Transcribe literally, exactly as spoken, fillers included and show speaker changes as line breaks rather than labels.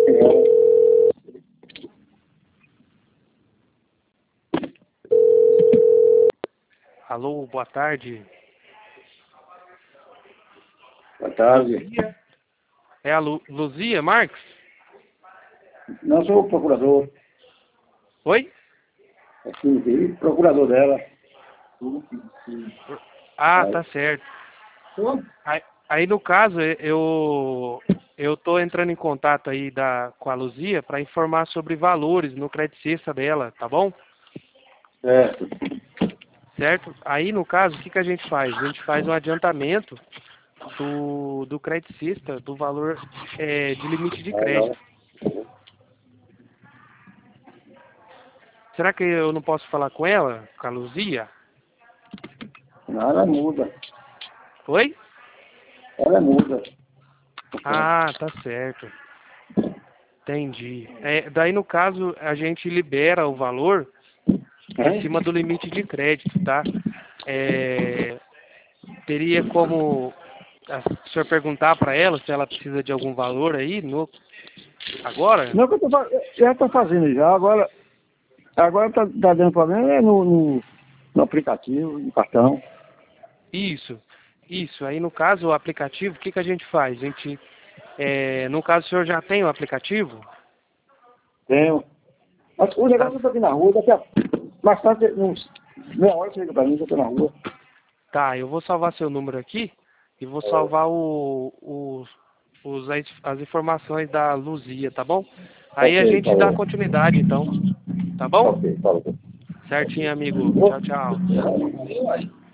Alô, boa tarde.
Boa tarde.
Luzia? É a Lu Luzia Marques?
Não, sou o procurador.
Oi?
É sim, procurador dela.
Ah,
Aí.
tá certo. Aí, aí no caso, eu eu tô entrando em contato aí da, com a Luzia para informar sobre valores no Credicista dela, tá bom?
Certo.
Certo? Aí no caso, o que, que a gente faz? A gente faz um adiantamento do, do Credicista, do valor é, de limite de
Aí, ó.
crédito. Será que eu não posso falar com ela, com a Luzia?
Não, ela muda.
Oi?
Ela muda.
Ah, tá certo. Entendi. É, daí, no caso, a gente libera o valor em cima do limite de crédito, tá? É, teria como o senhor perguntar para ela se ela precisa de algum valor aí no, agora?
Não, que eu tô, fa- já está fazendo já. Agora, agora tá, tá dando problema é no, no, no aplicativo, no cartão.
Isso, isso. Aí, no caso, o aplicativo, o que, que a gente faz? A gente, é, no caso, o senhor já tem o aplicativo?
Tenho. Mas o
Tá,
negócio é que eu tô aqui na rua, daqui a mais tarde, uns meia hora chega pra mim, eu tô na rua.
tá, eu vou salvar seu número aqui e vou salvar o, o, os, as as informações da Luzia, tá bom? Aí a
Ok,
gente dá
falou.
continuidade, então. Tá bom?
Ok, falou.
Certinho, amigo. Tchau, tchau.
Ok.